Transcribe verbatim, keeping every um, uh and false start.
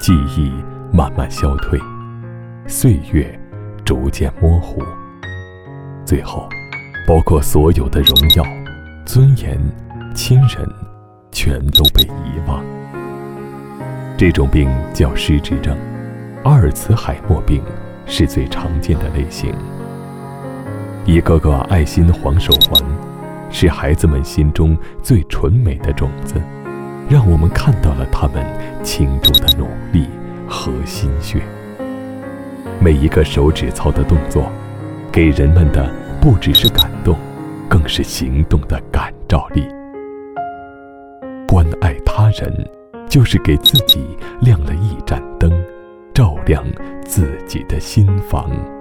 记忆慢慢消退，岁月逐渐模糊，最后包括所有的荣耀、尊严、亲人全都被遗忘。这种病叫失智症，阿尔茨海默病是最常见的类型。一个个爱心黄手环，是孩子们心中最纯美的种子，让我们看到了他们倾注的努力和心血。每一个手指操的动作，给人们的不只是感动，更是行动的感召力。关爱他人，就是给自己亮了一盏灯，照亮自己的心房。